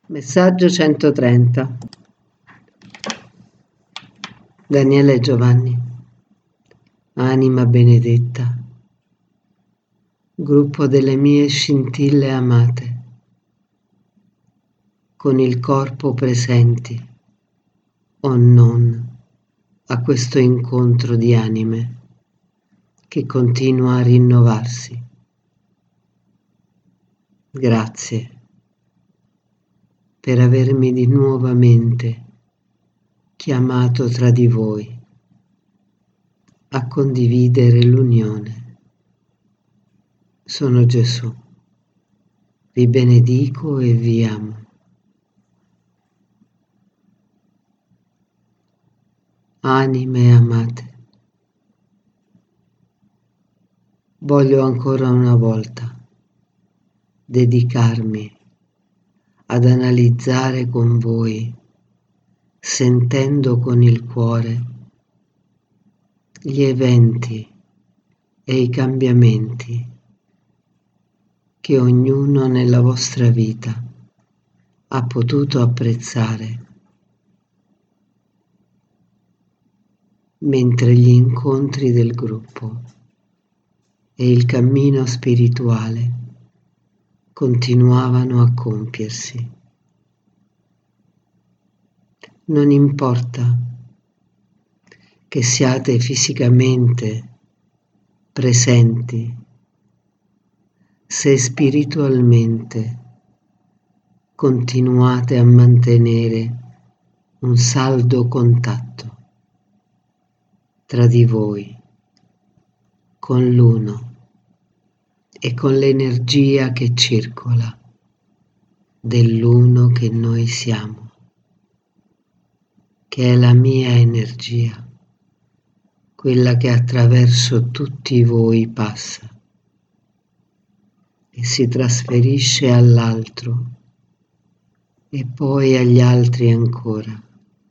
Messaggio 130. Daniele Giovanni. Anima benedetta, gruppo delle mie scintille amate, con il corpo presenti o non a questo incontro di anime che continua a rinnovarsi. Grazie per avermi di nuovamente chiamato tra di voi a condividere l'unione. Sono Gesù, vi benedico e vi amo. Anime amate, voglio ancora una volta dedicarmi ad analizzare con voi, sentendo con il cuore, gli eventi e i cambiamenti che ognuno nella vostra vita ha potuto apprezzare, mentre gli incontri del gruppo e il cammino spirituale continuavano a compiersi. Non importa che siate fisicamente presenti, se spiritualmente continuate a mantenere un saldo contatto tra di voi, con l'uno e con l'energia che circola dell'uno che noi siamo, che è la mia energia, quella che attraverso tutti voi passa e si trasferisce all'altro e poi agli altri ancora,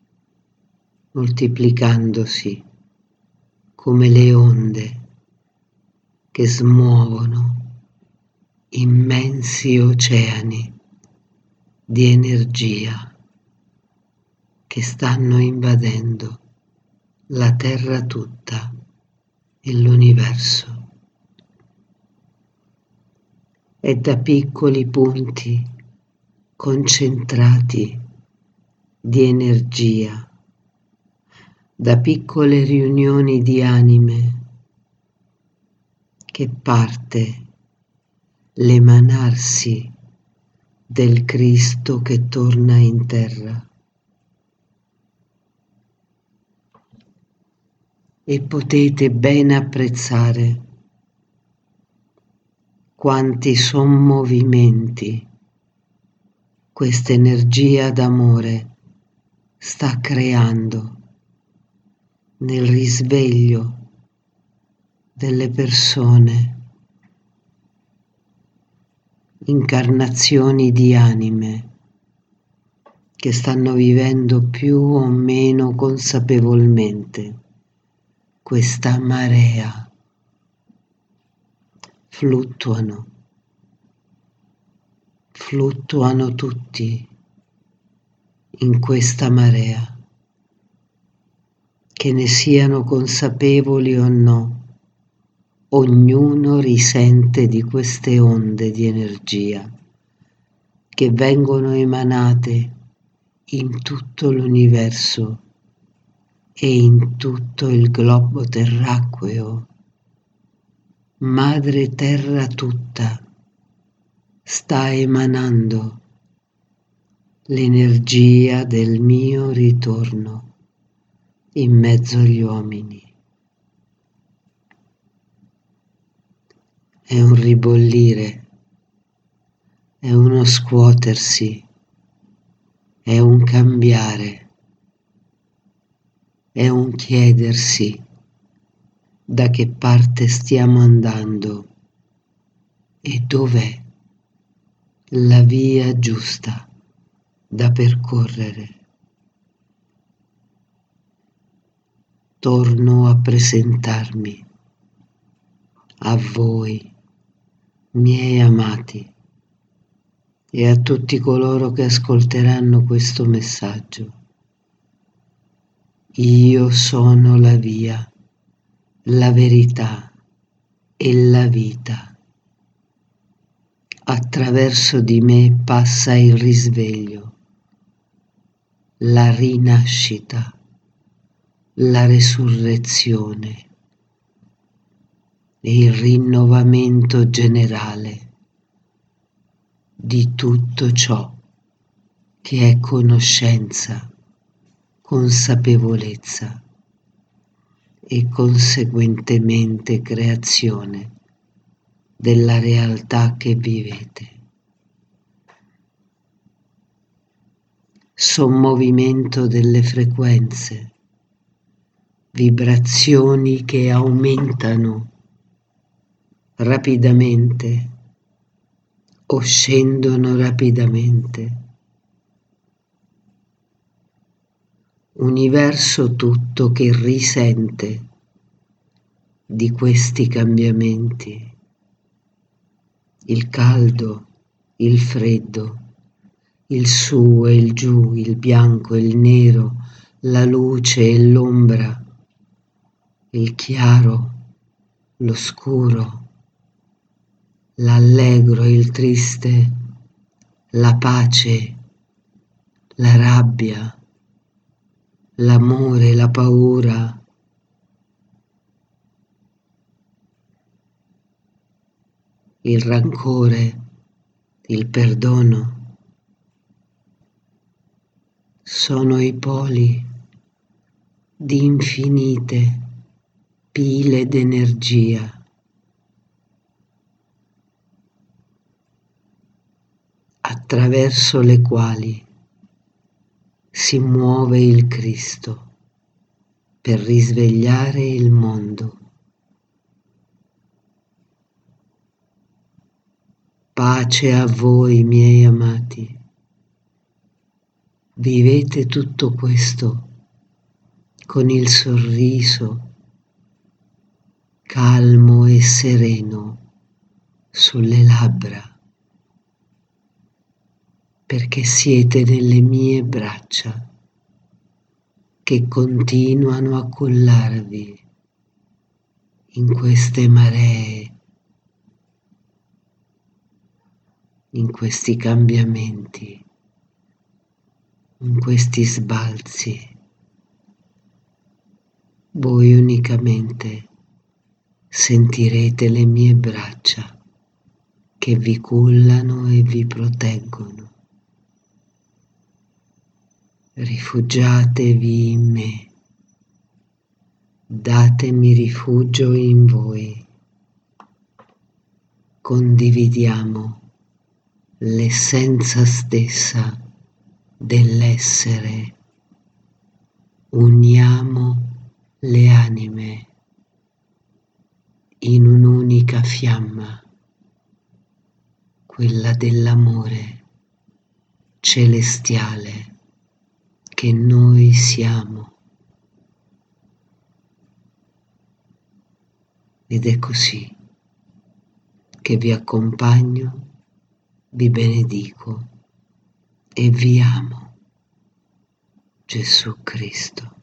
moltiplicandosi come le onde che smuovono immensi oceani di energia che stanno invadendo la terra tutta e l'universo. E da piccoli punti concentrati di energia, da piccole riunioni di anime, che parte l'emanarsi del Cristo che torna in terra. E potete ben apprezzare quanti sommovimenti questa energia d'amore sta creando nel risveglio delle persone, incarnazioni di anime che stanno vivendo più o meno consapevolmente questa marea. Fluttuano tutti in questa marea, che ne siano consapevoli o no, ognuno risente di queste onde di energia che vengono emanate in tutto l'universo e in tutto il globo terracqueo. Madre Terra tutta sta emanando l'energia del mio ritorno in mezzo agli uomini. È un ribollire, è uno scuotersi, è un cambiare, è un chiedersi da che parte stiamo andando e dov'è la via giusta da percorrere. Torno a presentarmi a voi, miei amati, e a tutti coloro che ascolteranno questo messaggio. Io sono la via, la verità e la vita. Attraverso di me passa il risveglio, la rinascita, la resurrezione e il rinnovamento generale di tutto ciò che è conoscenza, consapevolezza e conseguentemente creazione della realtà che vivete. Sommovimento delle frequenze, vibrazioni che aumentano rapidamente o scendono rapidamente. Universo tutto che risente di questi cambiamenti. Il caldo, il freddo, il su e il giù, il bianco e il nero, la luce e l'ombra, il chiaro, l'oscuro, l'allegro e il triste, la pace, la rabbia, l'amore, la paura, il rancore, il perdono. Sono i poli di infinite pile d'energia attraverso le quali si muove il Cristo per risvegliare il mondo. Pace a voi, miei amati. Vivete tutto questo con il sorriso calmo e sereno sulle labbra, perché siete nelle mie braccia che continuano a cullarvi in queste maree, in questi cambiamenti, in questi sbalzi. Voi unicamente sentirete le mie braccia che vi cullano e vi proteggono. Rifugiatevi in me, datemi rifugio in voi. Condividiamo l'essenza stessa dell'essere. Uniamo le anime in un'unica fiamma, quella dell'amore celestiale che noi siamo. Ed è così che vi accompagno, vi benedico e vi amo, Gesù Cristo.